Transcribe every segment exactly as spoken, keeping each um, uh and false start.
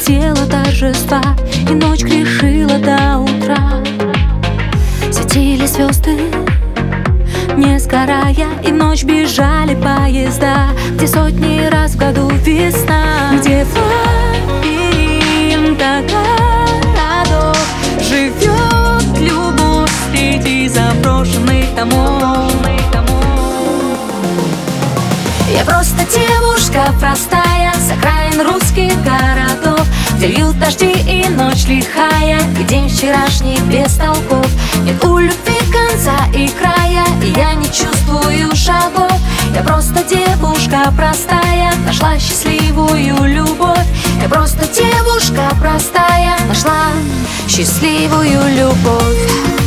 хотела торжества, и ночь грешила до утра. Светили звезды, не сгорая, и в ночь бежали поезда, где сотни раз в году весна, где в лабиринтах городов живет любовь среди заброшенных домов. Я просто девушка простая с окраин русских городов, где льют дожди и ночь лихая, и день вчерашний без толков. Нет у любви конца и края, и я не чувствую шагов. Я просто девушка простая, нашла счастливую любовь. Я просто девушка простая, нашла счастливую любовь.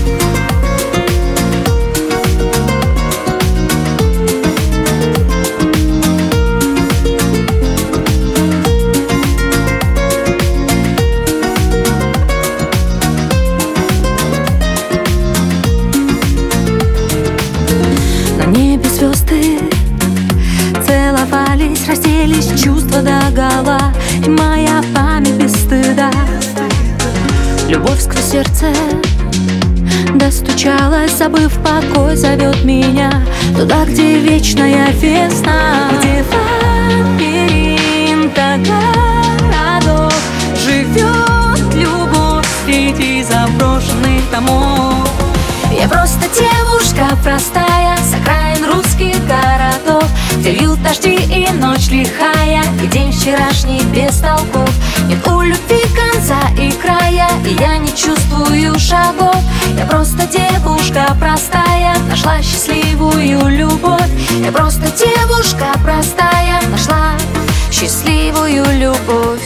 Звезды целовались, разделись чувства догола, и моя память без стыда. Любовь сквозь сердце достучалась, забыв покой, зовет меня туда, где вечная весна, где в лабиринтах городов живет любовь среди заброшенных домов. Я просто девушка простая с окраин русских городов, где льют дожди и ночь лихая, и день вчерашний без толков. Нет у любви конца и края, и я не чувствую шагов. Я просто девушка простая, нашла счастливую любовь. Я просто девушка простая, нашла счастливую любовь.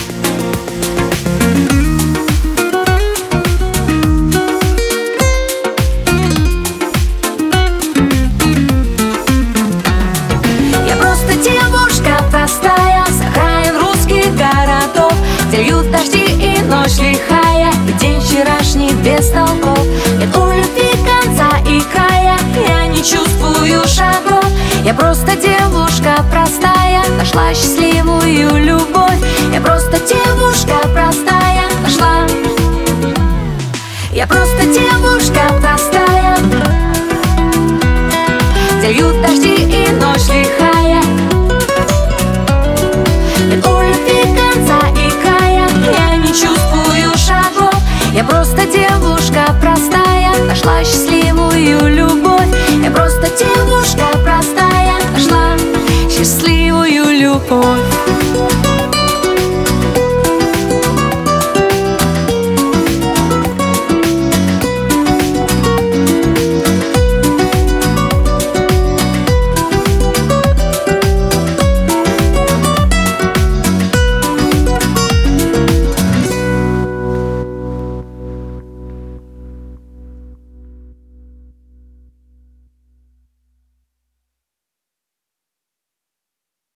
Простая с окраин русских городов, где льют дожди и ночь лихая, и день вчерашний без толков. Нет у любви конца и края, я не чувствую шагов. Я просто девушка простая, нашла счастливую любовь. Я просто девушка простая, нашла. Я просто девушка простая, где льют дожди и ночь лихая. Нет у любви конца и края, я не чувствую шагов. Я просто девушка простая, нашла счастливую любовь. Я просто девушка простая, нашла счастливую любовь.